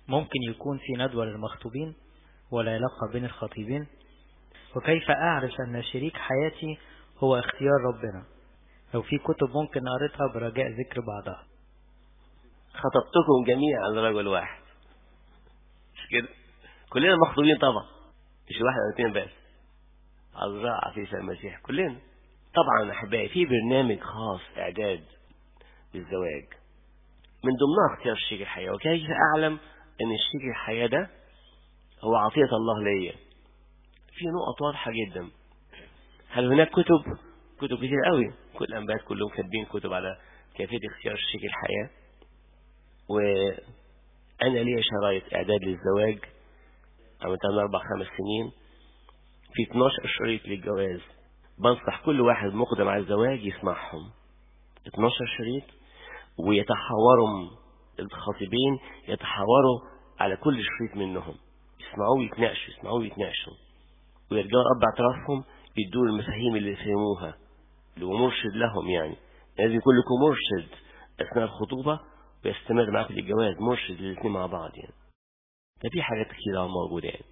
ممكن يكون في ندوة للمخطوبين ولا علاقة بين الخطيبين؟ وكيف أعرف أن شريك حياتي هو اختيار ربنا؟ لو في كتب ممكن أقرأها برجاء ذكر بعضها. خطبتكم جميعا لرجل واحد، مش كده؟ كلنا مخطوبين طبعا، مش واحد أو اتنين بس. عذراء عفيفة المسيح كلنا طبعا. أحبائي في برنامج خاص إعداد للزواج، من ضمنها اختيار شريك الحياة. وكيف أعلم أن شريك الحياة ده هو عطية الله ليا؟ في نقط واضحة جدا. هل هناك كتب كتير قوي، كل الأنبياء كلهم كاتبين كتب على كيفية اختيار شريك الحياة. وأنا لي شرايط إعداد للزواج عملتها من 4-5 سنين، في 12 شريط للجواز. بنصح كل واحد مقدم على الزواج يسمعهم 12 شريط، ويتحاوروا الخطيبين، يتحاوروا على كل شريط منهم، يسمعوه ويتناقشوا، يسمعوه ويتناقشوا، ويرجعوا رب اعترافهم، يدوا المفاهيم اللي فهموها، اللي هو مرشد لهم. يعني لازم يكون لكم مرشد أثناء الخطوبة ويستمر معكم للجواز، مرشد الاثنين مع بعض. يعني ده في حاجات كتيرة موجودة يعني.